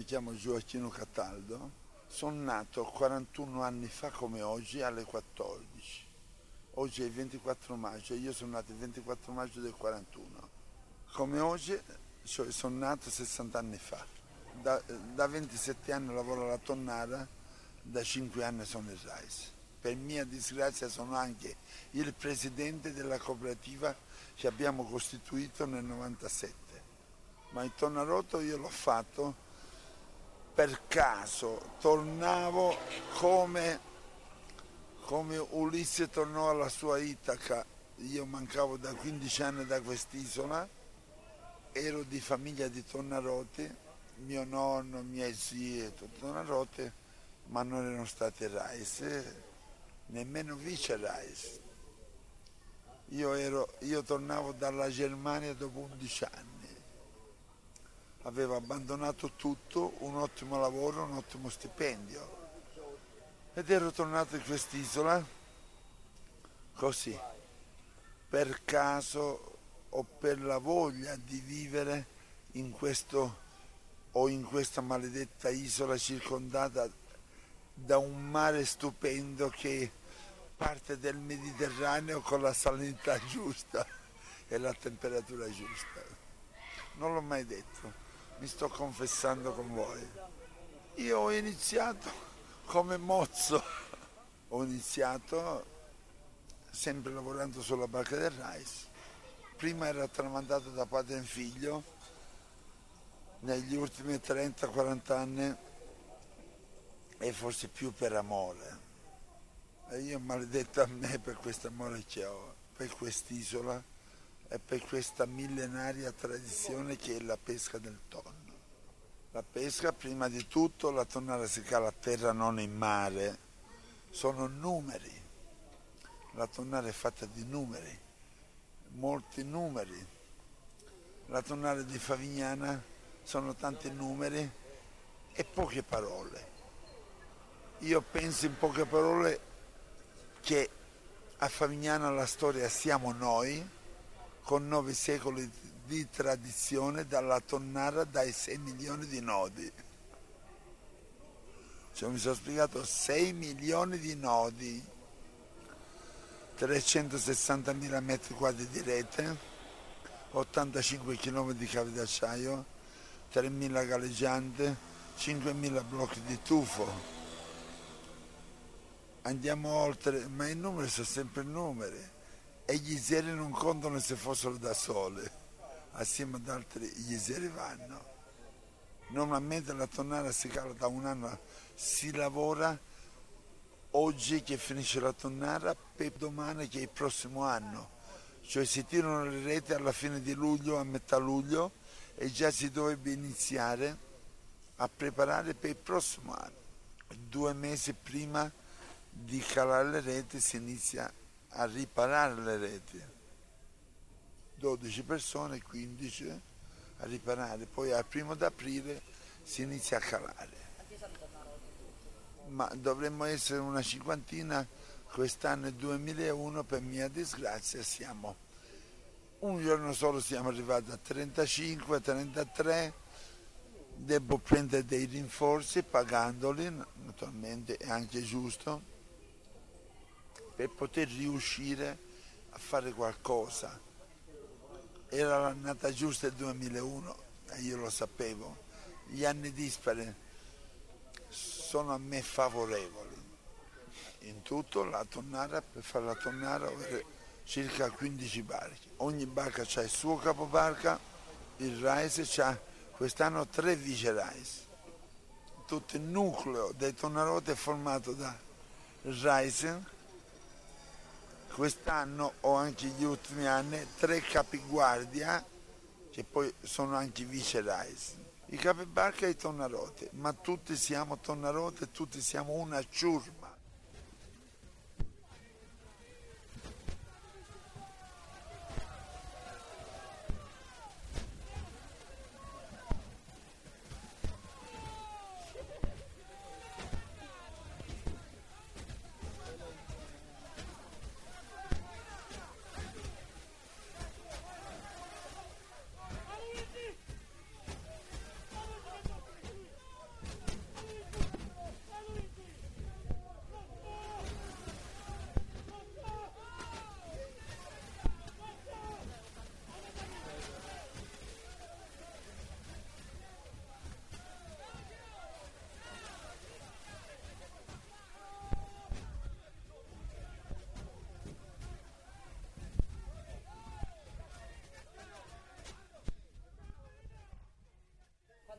mi chiamo Gioacchino Cataldo, sono nato 41 anni fa come oggi alle 14. Oggi è il 24 maggio e io sono nato il 24 maggio del 41. Come oggi, cioè sono nato 60 anni fa. Da 27 anni lavoro alla Tonnara, da 5 anni sono in RAIS. Per mia disgrazia sono anche il presidente della cooperativa che abbiamo costituito nel 97. Ma il Tonnarotto io l'ho fatto per caso, tornavo come Ulisse tornò alla sua Itaca. Io mancavo da 15 anni da quest'isola, ero di famiglia di Tonnarotti, mio nonno, i miei zii, tutti Tonnarotti, ma non erano stati RAIS, nemmeno vice RAIS. Io tornavo dalla Germania dopo 11 anni. Avevo abbandonato tutto, un ottimo lavoro, un ottimo stipendio. Ed ero tornato in quest'isola così, per caso o per la voglia di vivere in questa maledetta isola circondata da un mare stupendo che parte del Mediterraneo con la salinità giusta e la temperatura giusta. Non l'ho mai detto, mi sto confessando con voi. Io ho iniziato come mozzo, ho iniziato sempre lavorando sulla barca del RAIS. Prima era tramandato da padre in figlio, negli ultimi 30-40 anni e forse più per amore. E io maledetto a me per questo amore che ho, per quest'isola e per questa millenaria tradizione che è la pesca del tonno. La pesca, prima di tutto, la tonnara si cala a terra, non in mare, sono numeri. La tonnara è fatta di numeri, molti numeri. La tonnara di Favignana sono tanti numeri e poche parole. Io penso in poche parole che a Favignana la storia siamo noi, con 9 secoli di tradizione, dalla tonnara, dai 6 milioni di nodi. Cioè, mi sono spiegato, 6 milioni di nodi, 360.000 metri quadri di rete, 85 km di cavi d'acciaio, 3.000 galleggianti, 5.000 blocchi di tufo. Andiamo oltre, ma i numeri sono sempre numeri e gli zeri non contano se fossero da sole, assieme ad altri gli zeri vanno. Normalmente la tonnara si cala da un anno, si lavora oggi che finisce la tonnara per domani che è il prossimo anno, cioè si tirano le reti alla fine di luglio, a metà luglio, e già si dovrebbe iniziare a preparare per il prossimo anno. 2 mesi prima di calare le reti si inizia a riparare le reti. 12 persone, 15 a riparare, poi al 1° d'aprile si inizia a calare. Ma dovremmo essere una cinquantina, quest'anno è 2001, per mia disgrazia siamo, un giorno solo siamo arrivati a 35, 33, devo prendere dei rinforzi pagandoli, naturalmente è anche giusto, per poter riuscire a fare qualcosa. Era l'annata giusta il 2001 e io lo sapevo. Gli anni dispari sono a me favorevoli. In tutto la tonnara, per fare la tonnara, ho circa 15 barche. Ogni barca ha il suo capobarca, il RAIS ha quest'anno 3 vice RAIS. Tutto il nucleo dei Tonnarotti è formato da RAIS. Quest'anno o anche gli ultimi anni 3 capiguardia che poi sono anche vice RAIS. I capibarca e i Tonnarotti, ma tutti siamo Tonnarotti e tutti siamo una ciurma.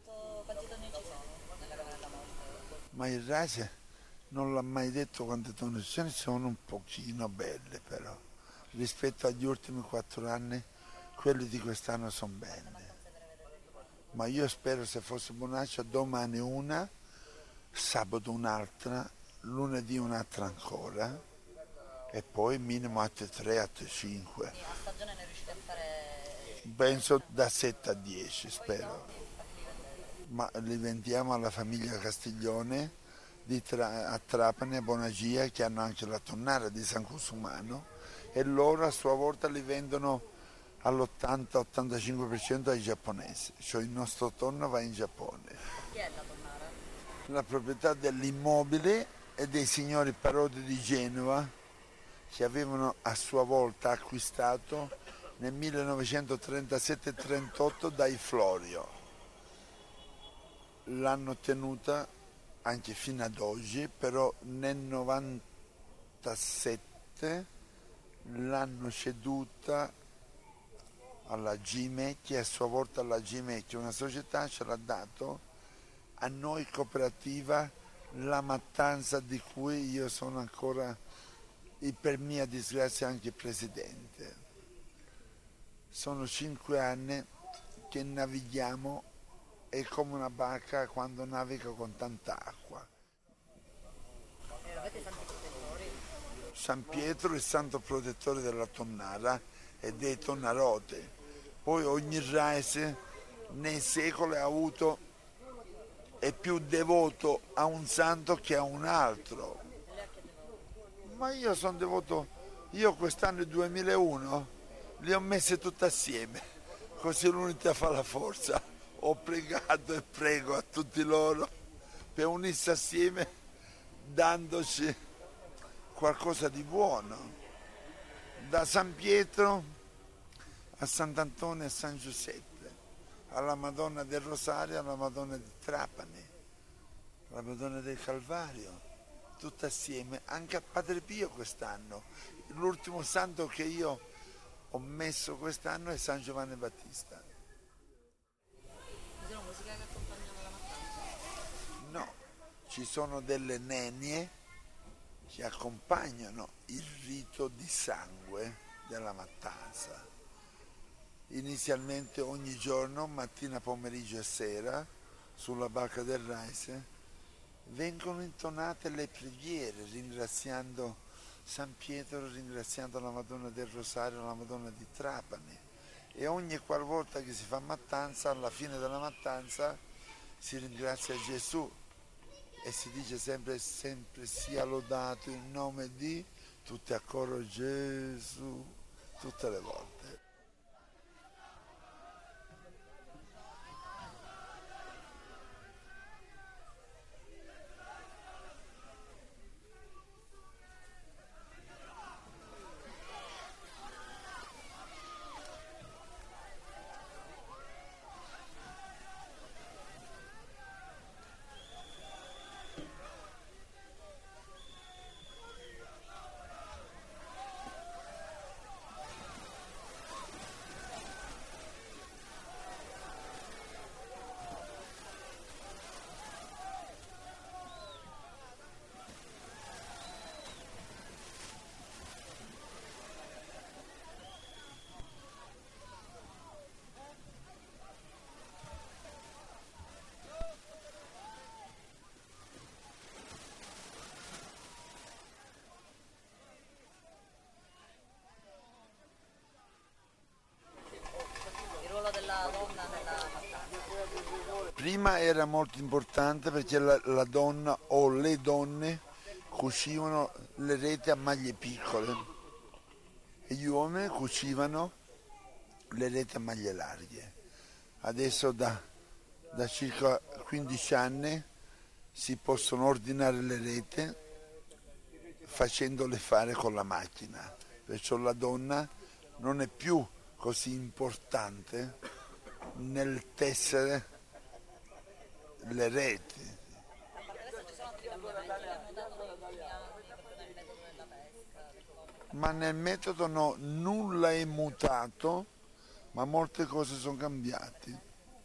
Quanti tonni ci sono nella camera della morte? Ma il Rise non l'ha mai detto quante donazioni sono un pochino belle però. Rispetto agli ultimi 4 anni, quelli di quest'anno sono belle. Ma io spero, se fosse Bonaccia, domani una, sabato un'altra, lunedì un'altra ancora e poi minimo altre 3, altre 5. Sì, a stagione ne riuscite a fare Penso da 7 a 10, spero. a chi li vendete? Ma li vendiamo alla famiglia Castiglione a Trapani, a Bonagia, che hanno anche la tonnara di San Cusumano, e loro a sua volta li vendono all'80-85% ai giapponesi, cioè il nostro tonno va in Giappone. Chi è la tonnara? La proprietà dell'immobile è dei signori Parodi di Genova, che avevano a sua volta acquistato nel 1937-38 dai Florio. L'hanno tenuta anche fino ad oggi, però nel 97 l'hanno ceduta alla Gimecchi e a sua volta alla Gimecchi, una società ce l'ha dato a noi cooperativa La Mattanza, di cui io sono ancora, per mia disgrazia, anche presidente. Sono 5 anni che navighiamo, è come una barca quando naviga con tanta acqua. Avete santi protettori? San Pietro è il santo protettore della tonnara e dei tonnarote. Poi ogni raise nei secoli ha avuto, è più devoto a un santo che a un altro. E lei a che devo? Ma io sono devoto, io quest'anno è 2001, li ho messi tutti assieme, così l'unità fa la forza. Ho pregato e prego a tutti loro per unirsi assieme, dandoci qualcosa di buono. Da San Pietro a Sant'Antonio e San Giuseppe, alla Madonna del Rosario, alla Madonna di Trapani, alla Madonna del Calvario, tutte assieme, anche a Padre Pio quest'anno. L'ultimo santo che io ho messo quest'anno è San Giovanni Battista. Ci sono musiche che accompagnano la mattanza? No, ci sono delle nenie che accompagnano il rito di sangue della mattanza. Inizialmente ogni giorno, mattina, pomeriggio e sera, sulla barca del Raise, vengono intonate le preghiere ringraziando San Pietro, ringraziando la Madonna del Rosario, la Madonna di Trapani. E ogni qualvolta che si fa mattanza, alla fine della mattanza si ringrazia Gesù e si dice sempre, sempre sia lodato il nome di, tutti a coro Gesù, tutte le volte. Il ruolo della donna nella mattanza? Prima era molto importante perché la donna o le donne cucivano le reti a maglie piccole e gli uomini cucivano le reti a maglie larghe. Adesso da circa 15 anni si possono ordinare le reti facendole fare con la macchina, perciò la donna non è più così importante nel tessere le reti. A parte questo ci sono altri cambiamenti che hanno dato negli ultimi anni, proprio nel metodo della pesca, delle cose. Ma nel metodo no, nulla è mutato, ma molte cose sono cambiate.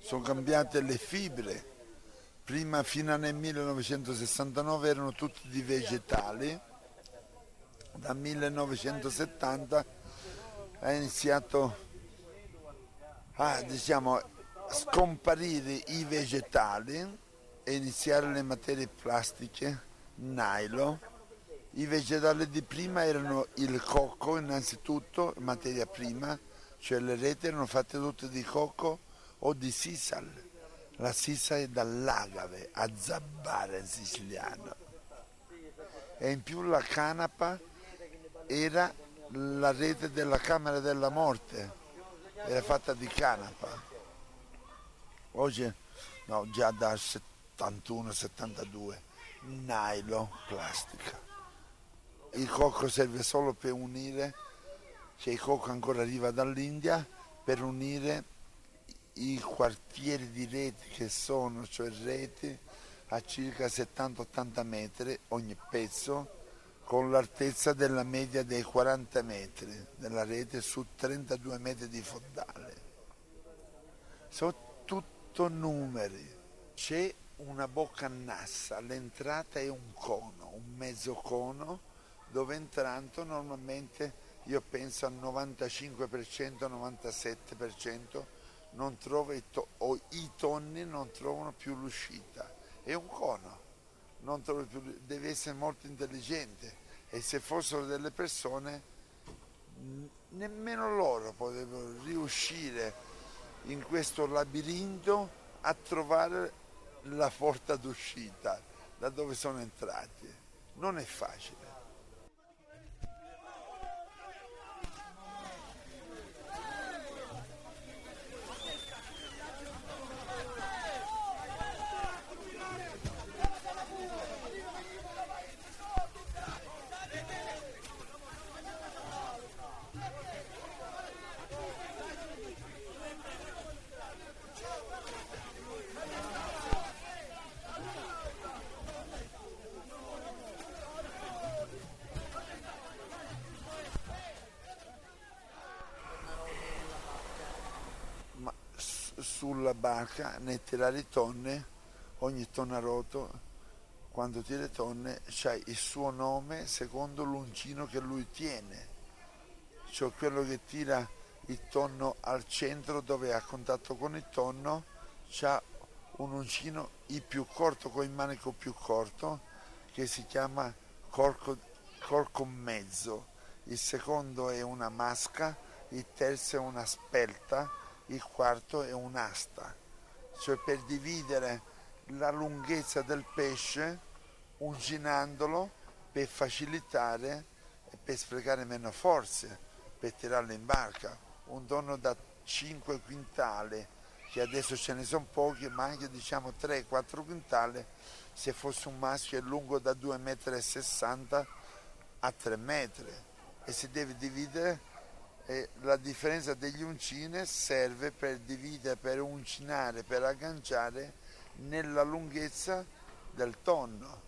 sono cambiate le fibre. Prima, fino nel 1969, erano tutti di vegetali. Dal 1970 è iniziato a, diciamo, scomparire i vegetali e iniziare le materie plastiche, nylon. I vegetali di prima erano il cocco, innanzitutto, materia prima, cioè le reti erano fatte tutte di cocco o di sisal. La sisal è dall'agave, a zabbare in siciliano. E in più la canapa era la rete della Camera della Morte, era fatta di canapa. Oggi, no, già dal 71-72, nylon, plastica. Il cocco serve solo per unire, cioè il cocco ancora arriva dall'India, per unire i quartieri di reti che sono, cioè reti a circa 70-80 metri ogni pezzo, con l'altezza della media dei 40 metri della rete su 32 metri di fondale. Sono tutto numeri. C'è una bocca nassa, l'entrata è un cono, un mezzo cono, dove entrando normalmente io penso al 95%, 97% non trova o i tonni non trovano più l'uscita. È un cono, non trovi più, devi essere molto intelligente, e se fossero delle persone nemmeno loro potrebbero riuscire in questo labirinto a trovare la porta d'uscita da dove sono entrati. Non è facile. Ma sulla barca, nel tirare le tonne, ogni tonnaroto, quando tira le tonne, c'ha il suo nome secondo l'uncino che lui tiene. Cioè quello che tira il tonno al centro, dove è a contatto con il tonno, c'ha un uncino il più corto, con il manico più corto, che si chiama corco mezzo. Il secondo è una masca, il terzo è una spelta, il quarto è un'asta. Cioè per dividere la lunghezza del pesce, uncinandolo, per facilitare e per sprecare meno forze, per tirarlo in barca. Un tonno da 5 quintali, che adesso ce ne sono pochi, ma anche diciamo 3-4 quintali, se fosse un maschio è lungo da 2,60 m a 3 metri, e si deve dividere, e la differenza degli uncini serve per dividere, per uncinare, per agganciare nella lunghezza del tonno.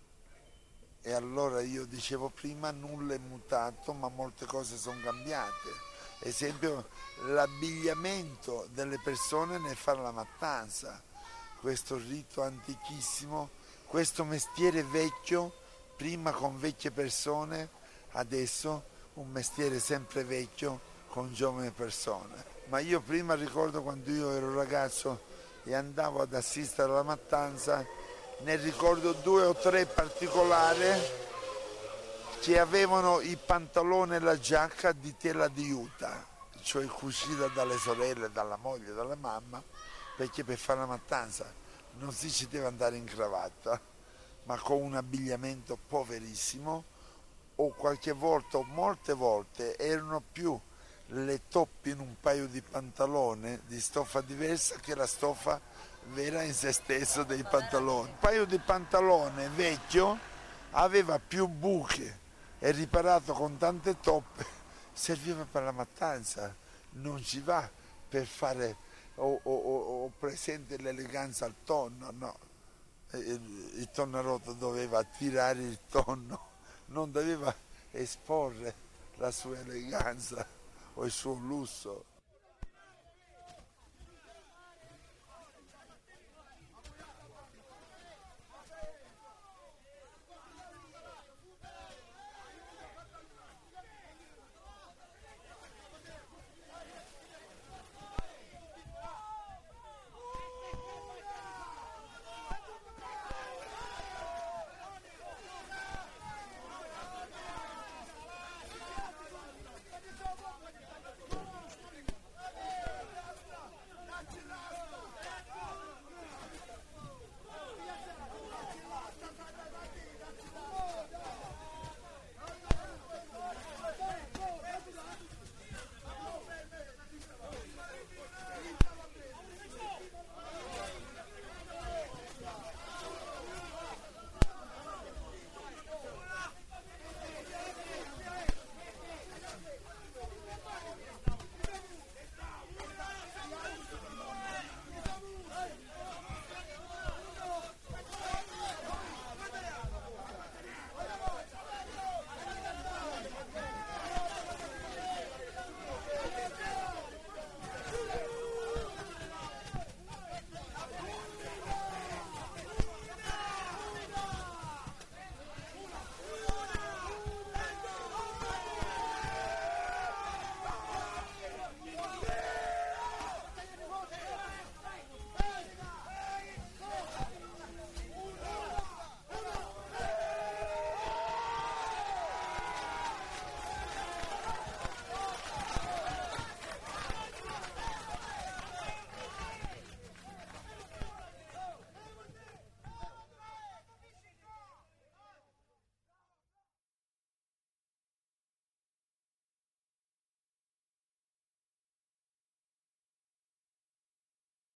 E allora io dicevo prima, nulla è mutato, ma molte cose sono cambiate. Esempio, l'abbigliamento delle persone nel fare la mattanza, questo rito antichissimo, questo mestiere vecchio, prima con vecchie persone, adesso un mestiere sempre vecchio con giovani persone. Ma io prima ricordo, quando io ero ragazzo e andavo ad assistere alla mattanza, ne ricordo 2 o 3 particolari che avevano i pantaloni e la giacca di tela di juta, cioè cucita dalle sorelle, dalla moglie, dalla mamma, perché per fare la mattanza non si ci deve andare in cravatta, ma con un abbigliamento poverissimo, o qualche volta, o molte volte, erano più le toppe in un paio di pantaloni di stoffa diversa che la stoffa vera in se stesso dei pantaloni. Un paio di pantaloni vecchio aveva più buche e riparato con tante toppe, serviva per la mattanza, non ci va per fare o presente l'eleganza al tonno, no. Il tonnarotto doveva tirare il tonno, non doveva esporre la sua eleganza o il suo lusso.